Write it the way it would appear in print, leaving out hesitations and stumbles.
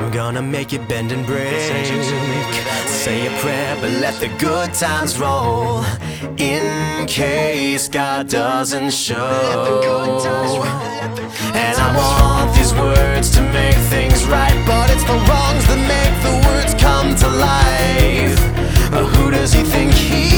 I'm gonna make you bend and break. Say a prayer, but let the good times roll, in case God doesn't show. And I want these words to make things right, but it's the wrongs that make the words come to life. Who does he think he